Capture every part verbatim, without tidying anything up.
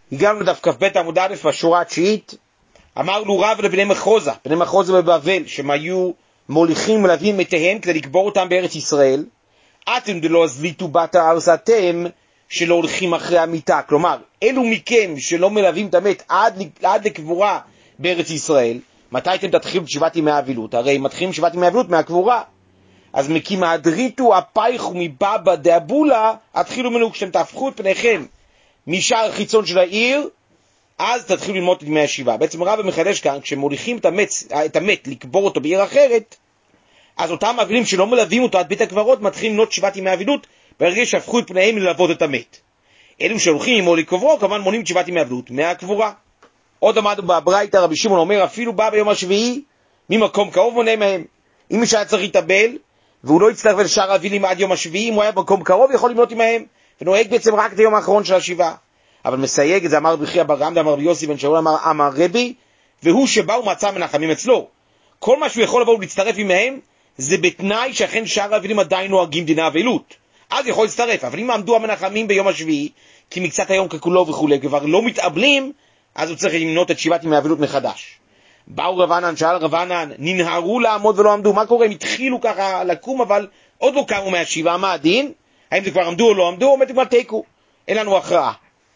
הגענו לדף כ"ב עמוד א' בשורה התשיעית. אמרנו רב לבני מחוזה, בני מחוזה בבבל, שהם היו מוליכים מלווים מתיהם כדי לקבור אותם בארץ ישראל. אתם דלא הזליטו בת הארץ אתם שלא הולכים אחרי המיטה. כלומר, אלו מכם שלא מלווים את המת עד, עד לקבורה בארץ ישראל, מתי אתם תתחילו את שבעת ימי האבלות? הרי מתחילים שבעת ימי האבלות מהקבורה. אז מקים הדריתו הפייכו מבבא דאבולה, התחילו ממנו כשאתם תהפכו את פניכם משער החיצון של העיר, אז תתחילו ללמוד את ימי השבעה. בעצם רב מחדש כאן, כשמוליכים את המת, את המת לקבור אותו בעיר אחרת, אז אותם אבלים שלא מלווים אותו עד בית הקברות מתחילים למנות שבעת ימי האבלות, ברגע שהפכו את פניהם ללוות את המת. אלו שהולכים עמו לקברו, כמובן מונים את שבעת ימי האבלות מהקבורה. עוד עמדנו בברייתא, רבי שמעון אומר, אפילו בא ביום השביעי, ממקום קרוב מונה מהם. אם מי שהיה צריך להתאבל, והוא לא יצטרך לשאר האבלים עד יום השביעי, אם הוא היה במקום קרוב, יכול למנות עמהם, ונוהג בעצם רק את היום האחרון של השבעה. אבל מסייג את זה, אמר ברכי אברהם, אמר יוסי בן שאול, אמר אמר רבי, והוא שבא ומצא מנחמים אצלו. כל מה שהוא יכול לבוא ולהצטרף עמהם, זה בתנאי שאכן שאר האבלים עדיין נוהגים דיני אבלות. אז יכול להצטרף, אבל אם עמדו המנחמים ביום השביעי, כי מקצת היום ככולו וכו', כבר לא מתאבלים, אז הוא צריך למנות את שבעת ימי האבלות מחדש. באו רבנן, שאל רבנן, ננהרו לעמוד ולא עמדו. מה קורה? הם התחילו ככה לקום, אבל עוד לא קמו מהשבעה. מה הדין? האם זה כבר עמדו או לא עמדו? עומד כבר תיקו. אין לנו הכרעה.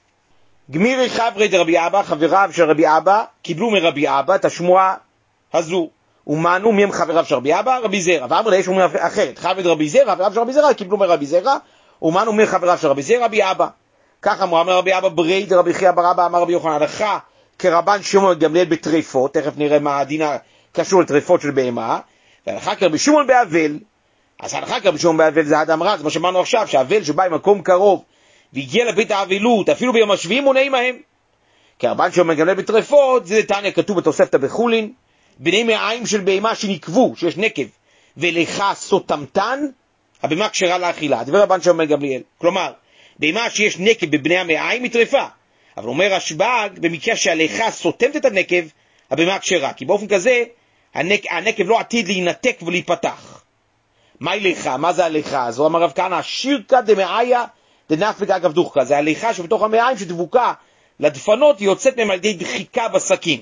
גמירי חברי דרבי אבא, חבריו של רבי אבא, קיבלו מרבי אבא את השמועה הזו. ומנו מי הם חבריו של רבי אבא? רבי זרע. ואמר לה, יש אומרים אחרת. חברי דרבי זרע, חבריו של רבי זרע, קיבלו מרבי זרע. ומנו מי חבריו של רבי זרע? רבי אבא. ככה אמר רבי אבא ברי דרבי חייא בר אבא, אמר רבי יוחנן, הלכה כרבן שמעון גמליאל בטרפות, תכף נראה מה הדין קשור לטרפות של בהמה, והלכה כרבי שמעון באבל. אז הלכה כרבי שמעון באבל זה אדם רע, זה מה שאמרנו עכשיו, שהאבל שבא עם מקום קרוב והגיע לבית האבלות, אפילו ביום השביעי מונה עמהם. כרבן שמעון גמליאל בטרפות, זה תניא כתוב בתוספתא בחולין, בני מעיים של בהמה שנקבו, שיש נקב, ולך סוטמתן, הבהמה כשרה לאכילה. דבר רבן שמעון גמליאל. כלומר, בהמה שיש נקב בבני המעיים היא טרפה. אבל אומר השב"ג, במקרה שהליכה סותמת את הנקב, הבהמה כשרה. כי באופן כזה, הנק, הנקב לא עתיד להינתק ולהיפתח. מהי ליכה? מה זה הליכה? אז הוא אמר רב כהנא, שירקא דמעיה דנפק אגב דוחקה. זה הליכה שבתוך המעיים שדבוקה לדפנות, היא יוצאת מהם על ידי דחיקה בסכין.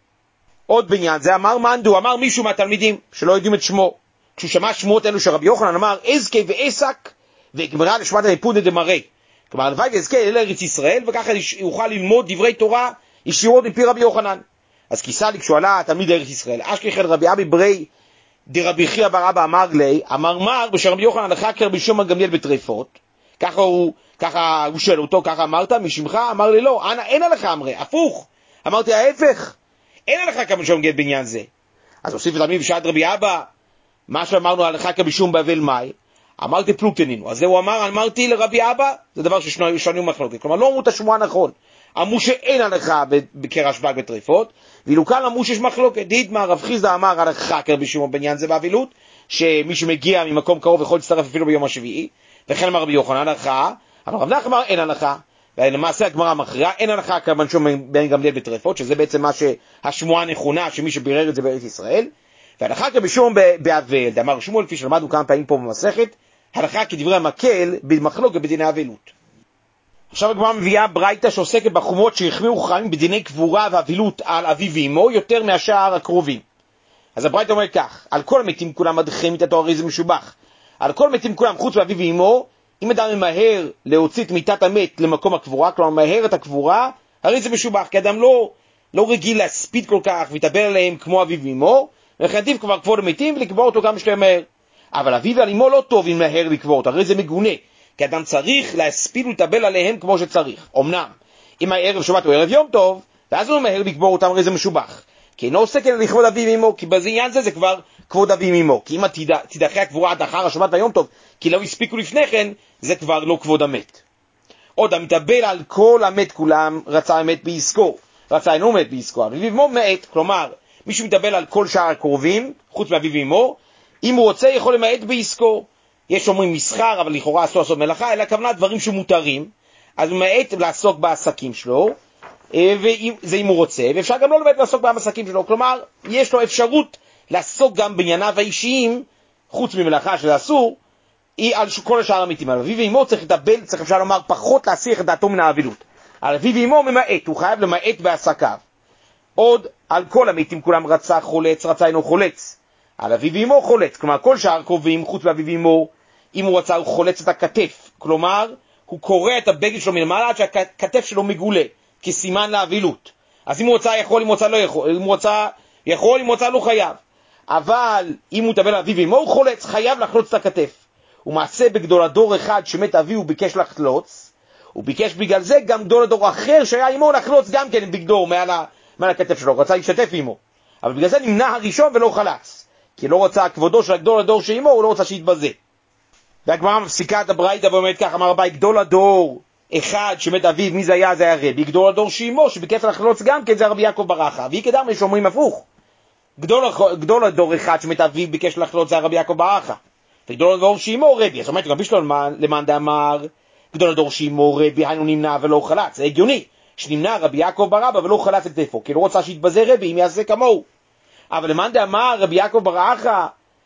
עוד בעניין, זה אמר מנדו, אמר מישהו מהתלמידים, שלא יודעים את שמו. כשהוא שמע שמות אלו של רבי יוחנן, אמר, אזקי ועסק, וגמרא לשמת הליפוד דמרי. כלומר, הלוואי ואזכה אל ארץ ישראל, וככה יוכל ללמוד דברי תורה ישירות מפי רבי יוחנן. אז כיסה לי כשהוא עלה תלמיד ארץ ישראל, אשכי חד רבי אבי ברי דרבי חייא בר אבא אמר לי, אמר מר בשם רבי יוחנן לך כרבי שמעון גמליאל בטרפות. ככה הוא, ככה הוא שואל אותו, ככה אמרת משמך? אמר לי לא, אנא אין עליך אמרי, הפוך. אמרתי ההפך, אין עליך כרבי שמעון גמליאל בעניין זה. אז הוסיף לתלמיד בשעת רבי אבא, מה שאמרנו עליך כרבי שמעון באבל מאי? אמרתי פלוגתנינו. אז הוא אמר, אמרתי לרבי אבא, זה דבר ששנו מחלוקת. כלומר, לא אמרו את השמועה נכון. אמרו שאין הלכה כרשב"ג בטרפות, ואילו כאן אמרו שיש מחלוקת. דידמה, רב חיסדא אמר הלכה כרבי שמעון בעניין זה באבלות, שמי שמגיע ממקום קרוב יכול להצטרף אפילו ביום השביעי, וכן אמר רבי יוחנן הלכה, אבל רב נחמן אמר אין הלכה. ולמעשה הגמרא מכריעה, אין הלכה כרבי שמעון בן גמליאל בטרפות, שזה בעצם מה שהשמועה הנכונה, שמי שבירר את זה בארץ ישראל. והלכה כרבי שמעון באבל, דאמר שמואל, כפי שלמדנו כמה פעמים פה במסכת, הלכה כדברי המקל במחלוקת בדיני אבלות. עכשיו הגמרא מביאה ברייתא שעוסקת בחומות שהחמירו חכמים בדיני קבורה ואבלות על אביו ואמו יותר מהשאר הקרובים. אז הברייתא אומר כך, על כל המתים כולם מדחים את התואר, זה משובח. על כל המתים כולם חוץ מאביו ואמו, אם אדם ממהר להוציא את מיטת המת למקום הקבורה, כלומר מהר את הקבורה, הרי זה משובח, כי אדם לא, לא רגיל להספיד כל כך ויתאבל עליהם כמו אביו ואמו, וכן עדיף כבר כבוד המתים ולקבור אותו כמה שיותר מהר. אבל אביו ועל אמו לא טוב אם מהר לקבור אותו, הרי זה מגונה, כי אדם צריך להספיד ולטבל עליהם כמו שצריך. אמנם, אם הערב שבת הוא ערב יום טוב, ואז הוא מהר לקבור אותם, הרי זה משובח. כי אינו עוסק אלא לכבוד אביו ואמו, כי בעניין זה זה כבר כבוד אביו ואמו. כי אם תידחה הקבורה עד אחר השבת והיום טוב, כי לא הספיקו לפני כן, זה כבר לא כבוד המת. עוד המטבל על כל המת כולם, רצה המת בעסקו, רצה אינו מת בעסקו, אביו ואמו מת, כלומר, מי שמטבל על כל שאר הקרובים, חוץ מאביו ואמו, אם הוא רוצה יכול למעט בעסקו. יש אומרים מסחר, אבל לכאורה אסור לעשות מלאכה, אלא הכוונה דברים שמותרים, אז הוא מעט לעסוק בעסקים שלו, וזה אם הוא רוצה, ואפשר גם לא למעט לעסוק בעסקים שלו. כלומר, יש לו אפשרות לעסוק גם בענייניו האישיים, חוץ ממלאכה שזה אסור, היא על כל השאר המתים. אבל אביו ואמו צריך לטבל, צריך אפשר לומר פחות להסיח את דעתו מן האבלות. על אביו ואמו ממעט, הוא חייב למעט בעסקיו. עוד, על כל המתים כולם רצה חולץ, רצה אינו חולץ. על אביו ואמו חולץ, כלומר כל שאר קרובים חוץ מאביו ואמו, אם הוא רצה הוא חולץ את הכתף, כלומר הוא קורא את הבגד שלו מלמעלה עד שהכתף שלו מגולה, כסימן לאבילות. אז אם הוא רוצה יכול, אם הוא רוצה לא יכול, אם הוא רוצה יכול, אם הוא רוצה לא חייב. אבל אם הוא טבל אביו ואמו הוא חולץ, חייב לחלוץ את הכתף. ומעשה בגדול הדור אחד שמת אביו ביקש לחלוץ, הוא ביקש בגלל זה גם גדול הדור אחר שהיה עמו לחלוץ גם כן בגדור מעל, ה, מעל הכתף שלו, הוא רצה להשתתף עמו. אבל בגלל זה נמנע הראשון ולא חלץ, כי לא רצה כבודו של הגדול הדור שעמו, הוא לא רצה שיתבזה. והגמרא מפסיקה את הברייתא ואומרת כך, אמר רבי, גדול הדור אחד שמת אביו, מי זה היה? זה היה רבי. גדול הדור שעמו שביקש לחלוץ גם כן זה רבי יעקב בר אחא. והיא כדרמי שאומרים הפוך, גדול, גדול הדור אחד שמת אביו ביקש לחלוץ זה רבי יעקב בר אחא, וגדול הדור שעמו רבי. אז אומרת רבי שלו למאן דאמר גדול הדור שעמו רבי, היינו נמנע ולא חלץ. זה הגיוני שנמנע רבי יעקב בר אבא ולא חלץ את כתפו, כי לא רוצה שיתבזה רבי אם יעשה כמוהו. אבל למאן דאמר רבי יעקב בר אחא,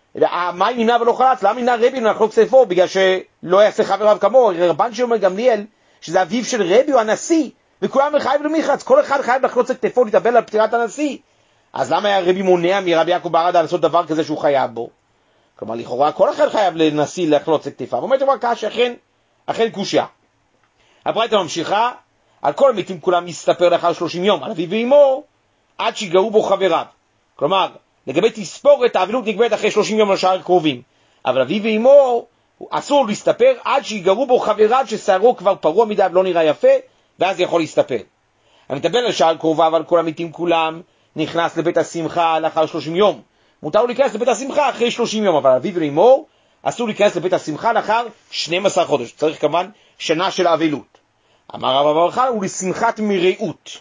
מה אם נמנע ולא חלץ? למה נמנע רבי לחלוץ כתפו? בגלל שלא יעשה חבריו כמוהו. רבן שמעון בן גמליאל, שזה אביו של רבי, הוא הנשיא, וכולם חייב למחלץ, כל אחד חייב לחלוץ את כתפו להתאבל על פטירת הנשיא. אז למה היה רבי מונע מרבי יעקב בר אבא לעשות דבר כזה שהוא חייב בו? כלומר לכאורה כל אחד חייב לנשיא לחלוץ את כתפיו. אומרת דבר קשה, אכן, אכן קושיה. הברייתא ממשיכה, על כל המתים כולם מסתפר לאחר שלושים יום, על אביו ואמו, עד שיגעו בו חבריו. כלומר, לגבי תספורת, האבלות נקבעת אחרי שלושים יום לשאר קרובים. אבל אביו ואמו, אסור להסתפר עד שיגעו בו חבריו ששערו כבר פרוע מדי ולא נראה יפה, ואז יכול להסתפר. המתאבל לשאר קרוביו על כל המתים כולם, נכנס לבית השמחה לאחר שלושים יום. מותר לו להיכנס לבית השמחה אחרי שלושים יום, אבל אביו ואמו, אסור להיכנס לבית השמחה לאחר שנים עשר חודש. צריך כמובן שנה של אבלות. אמר רבא בר חנא, הוא לשמחת מרעות.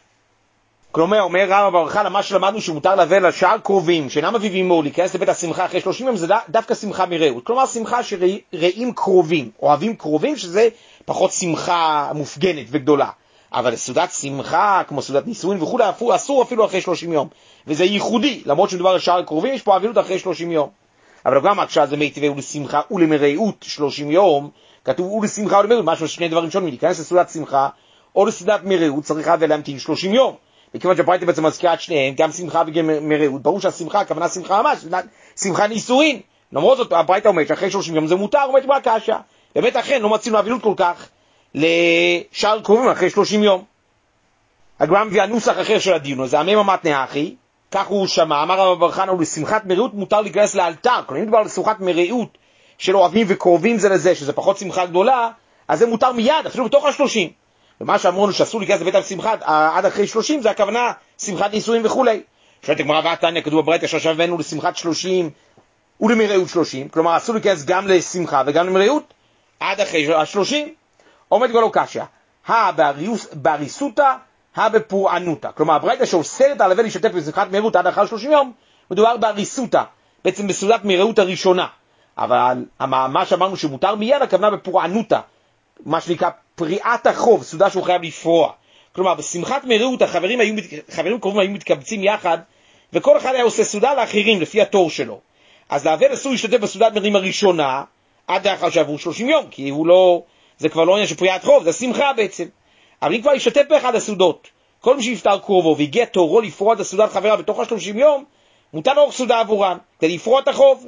כלומר, אומר רבא בר חנא, מה שלמדנו שמותר לאבל לשאר קרובים, שאינם אביו ואמו, להיכנס לבית השמחה אחרי שלושים יום, זה דווקא שמחה מרעות. כלומר, שמחה שרעים קרובים, אוהבים קרובים, שזה פחות שמחה מופגנת וגדולה. אבל סעודת שמחה, כמו סעודת נישואין וכו', אסור אפילו אחרי שלושים יום. וזה ייחודי, למרות שמדובר על שאר קרובים, יש פה אבלות אחרי שלושים יום. אבל גם כשזה מיטבה ולשמחה ולמרעות שלושים יום, כתוב ולשמחה ולמרעות, משהו שני דברים שונים, להיכנס לסעודת שמחה או לסעודת מרעות, צריך להמתין שלושים יום. מכיוון שהברייתא בעצם מזכירה את שניהם, גם שמחה וגם מרעות, ברור שהשמחה, הכוונה שמחה ממש, שמחה נישואין. למרות זאת, הברייתא אומרת שאחרי שלושים יום זה מותר, אומרת מה קשה. באמת אכן, לא מצינו אבלות כל כך לשאר קרובים אחרי שלושים יום. הגמרא מביאה נוסח אחר של הדיון, זה המם המתנא אחי, כך הוא שמע, אמר רבא בר חנא, ולשמחת מרעות מותר להיכנס לאלתר. כלומר, אם מדובר על שמחת מרעות של אוהבים וקרובים זה לזה, שזה פחות שמחה גדולה, אז זה מותר מיד, אפילו בתוך השלושים. ומה שאמרנו שאסור להיכנס לבית השמחה עד אחרי שלושים, זה הכוונה שמחת נישואין וכו'. שואלת הגמרא והתניא, כתוב בברייתא שעכשיו הבאנו לשמחת שלושים ולמרעות שלושים, כלומר אסור להיכנס גם לשמחה וגם למרעות עד אחרי השלושים. עומד כבר לא קשה, הא באריסותא, הא בפורענותא. כלומר, הברייתא שאוסרת על האבל להשתתף בשמחת מרעות עד אחר שלושים יום, מדובר באריסותא, בעצם בסעודת מרעות הראשונה. אבל מה שאמרנו שמותר מיד, הכוונה בפורענותא, מה שנקרא פריעת החוב, סעודה שהוא חייב לפרוע. כלומר, בשמחת מרעות החברים היו, חברים קרובים היו מתקבצים יחד, וכל אחד היה עושה סעודה לאחרים לפי התור שלו. אז לאבל אסור להשתתף בסעודת מרעים הראשונה, עד לאחר שעברו שלושים יום, כי הוא לא, זה כבר לא עניין של פריעת חוב, זה שמחה בעצם. אבל אם כבר ישתתף באחד הסעודות, כל מי שיפטר קרובו והגיע תורו לפרוע את הסעודת חברה בתוך השלושים יום, מותר לערוך סעודה עבורן, כדי לפרוע את החוב.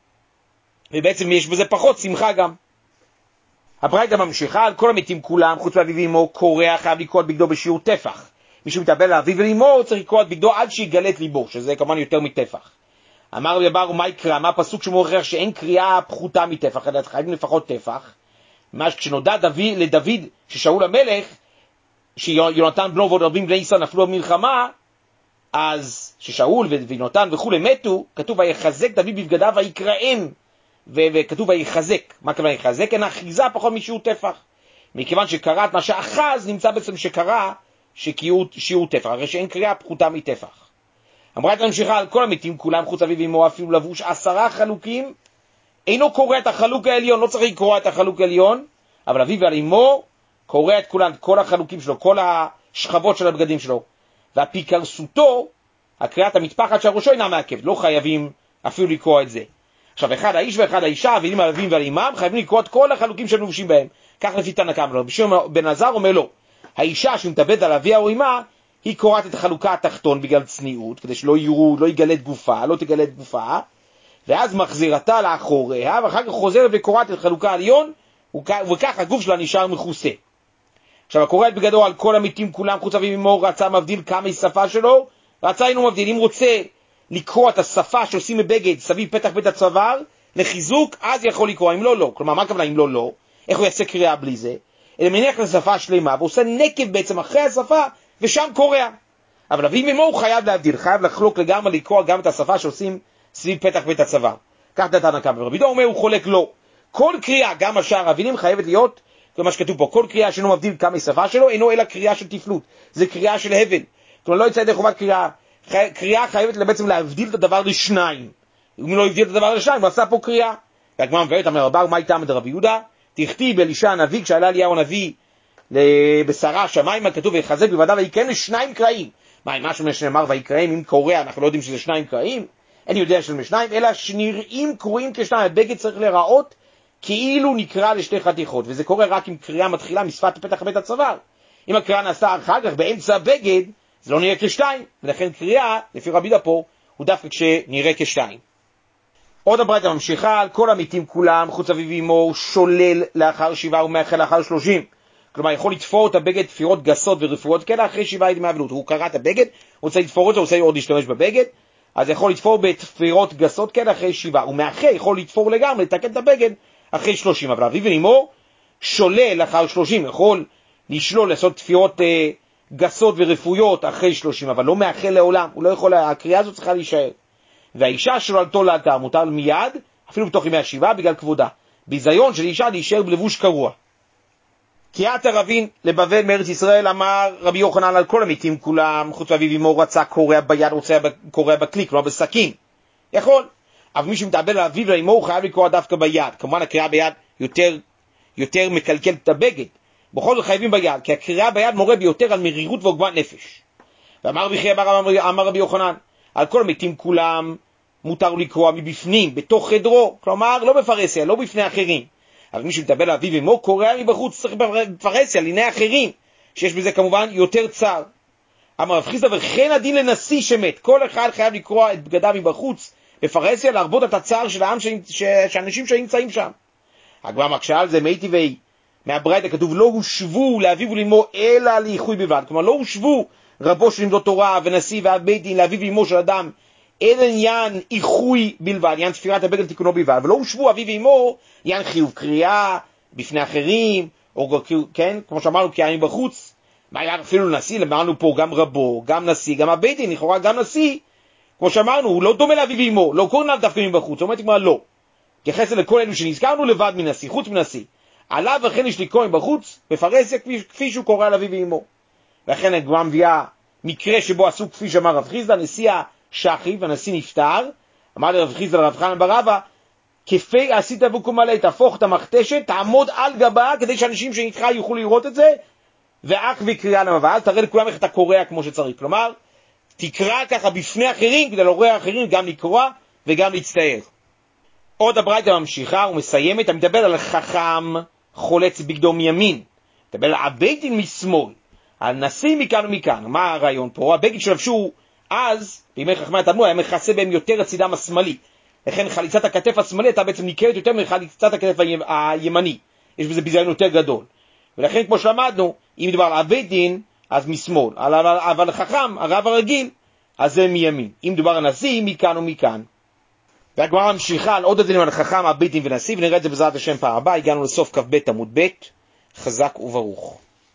ובעצם יש בזה פחות שמחה גם. הברייתא ממשיכה, על כל המתים כולם, חוץ מאביו ואמו, קורע חייב לקרוע את בגדו בשיעור טפח. מי שמתאבל לאביו ואמו צריך לקרוע את בגדו עד שיגלה את ליבו, שזה כמובן יותר מטפח. אמר רבי אבאו, מה יקרא? מה הפסוק שמוכיח שאין קריאה פחותה מטפח, אלא חייבים לפחות טפח. מה כשנודע דוד, לדוד ששאול המלך, שיונתן בנו ועוד רבים בני ישראל נפלו במלחמה, אז ששאול ויונתן וכו' מתו, כתוב ויחזק דוד בבגדיו ויקראם, וכתוב ויחזק. מה כוונה יחזק? אין אחיזה פחות משיעור טפח. מכיוון שקרא את מה שאחז, נמצא בעצם שקרא שיעור טפח, הרי שאין קריאה פחותה מטפח. הברייתא ממשיכה, על כל המתים כולם חוץ אביו ואמו אפילו לבוש עשרה חלוקים, אינו קורא את החלוק העליון, לא צריך לקרוא את החלוק העליון, אבל אביו ועל אמו קורא את כולם, כל החלוקים שלו, כל השכבות של הבגדים שלו. והפיקרסותו, הקריאת המטפחת של ראשו אינה מעכבת, לא חייבים אפילו לקרוא את זה. עכשיו, אחד האיש ואחד האישה, ואם אביו ועל אמם, חייבים לקרוא את כל החלוקים שהם לבושים בהם. כך לפי תנא קמא. בשם בן עזר אומר לו, האישה שמתאבד על אביה או אמה, היא קוראת את החלוקה התחתון בגלל צניעות, כדי שלא יראו, לא יגלה את גופה, לא תגלה את גופה, ואז מחזירתה לאחוריה, ואחר כך חוזרת וקוראת את חלוקה העליון, וכך הגוף שלה נשאר מכוסה. עכשיו, הקוראת בגדול על כל המתים כולם, חוץ אביו אמו, רצה מבדיל כמה היא שפה שלו, רצה אינו מבדיל. אם רוצה לקרוא את השפה שעושים מבגד סביב פתח בית הצוואר, לחיזוק, אז יכול לקרוא, אם לא, לא. כלומר, מה הכוונה אם לא, לא? איך הוא יעשה קריאה בלי זה? אלא מניח לשפה שלמה, ועושה נקב בעצם אחרי השפה, ושם קורא. אבל אביו אמו הוא חייב להבדיל, חייב לחלוק לגמרי לקרוא גם את השפה שעושים סביב פתח בית הצוואר. כך דתן הקם. ורבי יהודה אומר, הוא חולק לא. כל קריאה, גם השאר האבינים, חייבת להיות, כמו שכתוב פה, כל קריאה שאינו מבדיל כמה היא שפה שלו, אינו אלא קריאה של תפלות. זה קריאה של הבל. כלומר, לא יצא ידי חובת קריאה. קריאה חייבת בעצם להבדיל את הדבר לשניים. אם לא הבדיל את הדבר לשניים, הוא עשה פה קריאה. והגמרא מבארת, אמר רבא, מה איתם את רבי יהודה? תכתיב אלישע הנביא, כשעלה אליהו הנביא לבשרה שמיים, כתוב ויחזק בוועדה ויקרא לשניים קראים. מה, מה שנאמר ויקראים, אם קורא, אנחנו לא יודעים שזה שניים קראים? אין יודע של שניים, אלא שנראים קרואים כשניים. הבגד צריך לראות כאילו נקרא לשתי חתיכות, וזה קורה רק אם קריאה מתחילה משפת פתח בית הצוואר. אם הקריאה נעשה אחר כך באמצע הבגד, זה לא נראה כשתיים, ולכן קריאה, לפי רבי יהודה פה, הוא דווקא כשנראה כשתיים. עוד הברייתא ממשיכה, על כל המתים כולם, חוץ אביו ואמו, שולל לאחר שבעה ומאחל לאחר שלושים. כלומר, יכול לתפור את הבגד תפירות גסות ורפואות כאלה אחרי שבעה ימי אבלות. הוא קרא את הבגד, הוא רוצה לתפור אותו, הוא רוצה עוד להשתמש בבגד, אז יכול לתפור בתפירות גסות כאלה אחרי שבעה. ומאחר יכול לתפור לגמרי, לתקן את הבגד אחרי שלושים. אבל אביו ואמו שולל לאחר שלושים, יכול לשלול, לעשות תפירות אה, גסות ורפויות אחרי שלושים, אבל לא מאחל לעולם. הוא לא יכול, הקריאה הזאת צריכה להישאר. והאישה שוללתו לאלתר, מותר מיד, אפילו בתוך ימי השבעה, בגלל כבודה. ביזיון של אישה להישאר בלבוש קרוע. קריאת הרבין לבבל מארץ ישראל, אמר רבי יוחנן על כל המתים כולם, חוץ מאביו ואמו, רצה קורע ביד, רוצה קורע בכלי, כלומר בסכין. יכול. אבל מי שמתאבל על אביו ואמו, הוא חייב לקרוע דווקא ביד. כמובן הקריאה ביד יותר, יותר מקלקל את הבגד. בכל זאת חייבים ביד, כי הקריאה ביד מורה ביותר על מרירות ועוגמת נפש. ואמר רבי חייא בר אמר רבי יוחנן, על כל המתים כולם מותר לקרוע מבפנים, בתוך חדרו, כלומר לא בפרסיה, לא בפני אחרים. אבל מי שמתאבל על אביו ואמו, קורע מבחוץ, צריך בפרסיה, לעיני אחרים, שיש בזה כמובן יותר צער. אמר רב חיסדא, וכן הדין לנשיא שמת, כל אחד חייב לקרוע את בגדיו מבחוץ, בפרסיה, להרבות את הצער של העם, שאנשים שנמצאים שם. הגמרא מקשה על זה, מאיתי ואי, מהברייתא כתוב, לא הושבו לאביו ולאמו, אלא לאיחוי בלבד. כלומר, לא הושבו רבו של לימוד תורה ונשיא ואב בית דין לאביו ואמו של אדם, אין עניין איחוי בלבד, עניין תפירת הבגד תיקונו בלבד, ולא הושבו אביו ואמו, עניין חיוב קריאה בפני אחרים, או כן, כמו שאמרנו, קריאה בחוץ. מה היה אפילו נשיא, אמרנו פה גם רבו, גם נשיא, גם הבית דין, לכאורה גם נשיא, כמו שאמרנו, הוא לא דומה לאביו ואמו, לא קוראים דווקא מבחוץ, זאת אומרת כמו לא. תייחס לכל אלו שנזכרנו לבד מנשיא, חוץ מנשיא. עליו וכן יש לקרוא בחוץ, בפרסיה כפי, כפי שהוא קורא על אביו ואמו. לכן הגמרא מביאה מקרה שבו עשו כפי שאמר רב חיסדא, נשיא שחי והנשיא נפטר, אמר לרב חיסדא לרב חנן בר רבא, כפי עשית בקום מלא, תהפוך את המכתשת, תעמוד על גבה, כדי שאנשים שנתך יוכלו לראות את זה, ואך וקריאה למבעל, תראה לכולם איך אתה קורא כמו שצריך. כלומר, תקרא ככה בפני אחרים, כדי להורא אחרים גם לקרוא וגם להצטער. עוד הברייתא ממשיכה ומסיימת, אתה מדבר על חכם חולץ בגדו מימין, מדבר על הבית דין משמאל, על נשיא מכאן ומכאן. מה הרעיון פה? הבגד שלבשו אז, בימי חכמי התלמוד, היה מכסה בהם יותר הצידם השמאלי. לכן חליצת הכתף השמאלי הייתה בעצם ניכרת יותר מחליצת הכתף הימני. יש בזה ביזיון יותר גדול. ולכן כמו שלמדנו, אם מדבר על הבית דין, אז משמאל. אבל חכם, הרב הרגיל, אז זה מימין. אם מדבר על נשיא, מכאן ומכאן. והגמרא ממשיכה על עוד הדברים על חכם, הבית דין ונשיא, ונראה את זה בעזרת השם פעם הבאה. הגענו לסוף כ"ב עמוד ב', חזק וברוך.